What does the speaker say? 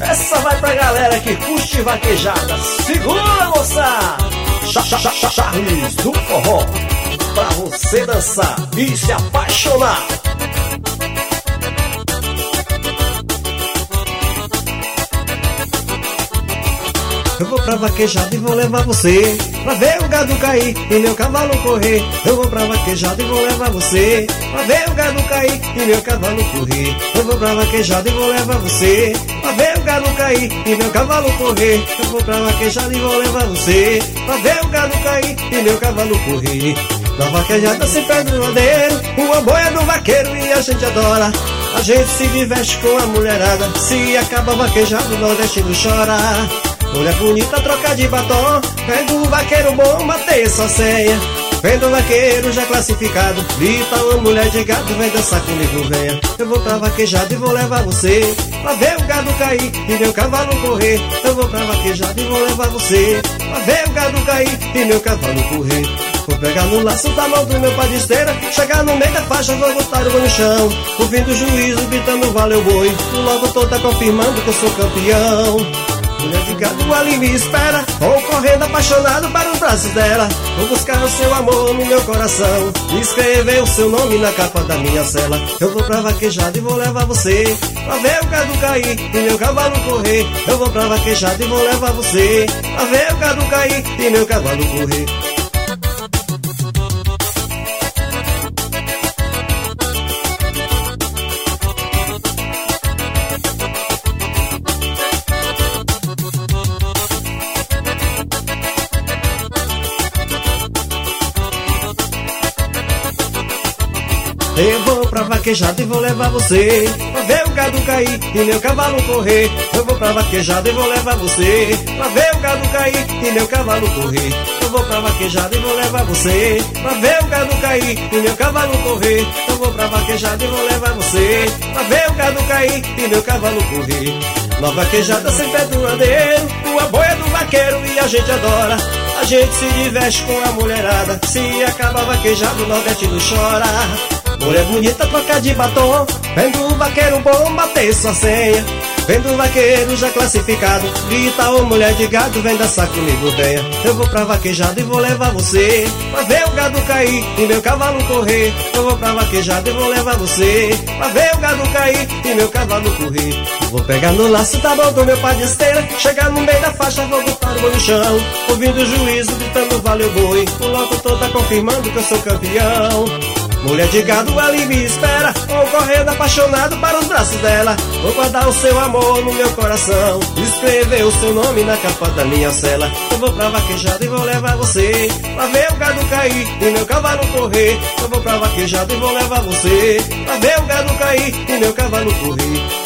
Essa vai pra galera que curte vaquejada. Segura, moça! Charles do forró, pra você dançar e se apaixonar. Eu vou pra vaquejada e vou levar você pra ver o gado cair e meu cavalo correr. Eu vou pra vaquejada e vou levar você pra ver o gado cair e meu cavalo correr. Eu vou pra vaquejada e vou levar você pra ver o gado cair e meu cavalo correr. Eu vou pra vaquejada e vou levar você pra ver o gado cair e meu cavalo correr. Na vaquejada se perde o madeiro, uma boia do vaqueiro e a gente adora. A gente se diverte com a mulherada, se acaba vaquejado o nordestino chora. Mulher bonita, troca de batom, vendo o vaqueiro bom, matei sua senha. Vendo o vaqueiro já classificado, grita uma mulher de gado, vem dançar comigo, venha. Eu vou pra vaquejada e vou levar você pra ver o gado cair e meu cavalo correr. Eu vou pra vaquejada e vou levar você pra ver o gado cair e meu cavalo correr. Vou pegar no laço da mão do meu pai de esteira, chegar no meio da faixa, vou botar o boi no chão. Ouvindo o juízo, gritando valeu boi, logo tô tá confirmando que eu sou campeão. Mulher de gado ali me espera, vou correndo apaixonado para os braços dela. Vou buscar o seu amor no meu coração, escrever o seu nome na capa da minha cela. Eu vou pra vaquejada e vou levar você pra ver o gado cair e meu cavalo correr. Eu vou pra vaquejada e vou levar você pra ver o gado cair e meu cavalo correr. Eu vou pra vaquejada e vou levar você pra ver o gado cair e meu cavalo correr. Eu vou pra vaquejada e vou levar você pra ver o gado cair e meu cavalo correr. Eu vou pra vaquejada e vou levar você pra ver o gado cair e meu cavalo correr. Eu vou pra vaquejada e vou levar você pra ver o gado cair e meu cavalo correr. Na vaquejada sem pé do madeiro, uma boia do vaqueiro e a gente adora. A gente se diverte com a mulherada, se acaba vaquejado o nordestino chora. Mulher bonita, troca de batom, vendo o vaqueiro bom, matei sua senha. Vendo o vaqueiro já classificado, grita ô mulher de gado, vem dançar comigo, venha. Eu vou pra vaquejada e vou levar você pra ver o gado cair e meu cavalo correr. Eu vou pra vaquejada e vou levar você pra ver o gado cair e meu cavalo correr. Vou pegar no laço da mão do meu pai de esteira, chegar no meio da faixa, vou botar o boi no chão. Ouvindo o juízo, gritando valeu boi, o logo todo tá confirmando que eu sou campeão. Mulher de gado ali me espera, vou correndo apaixonado para os braços dela. Vou guardar o seu amor no meu coração, escrever o seu nome na capa da minha cela. Eu vou pra vaquejada e vou levar você pra ver o gado cair e meu cavalo correr. Eu vou pra vaquejada e vou levar você pra ver o gado cair e meu cavalo correr.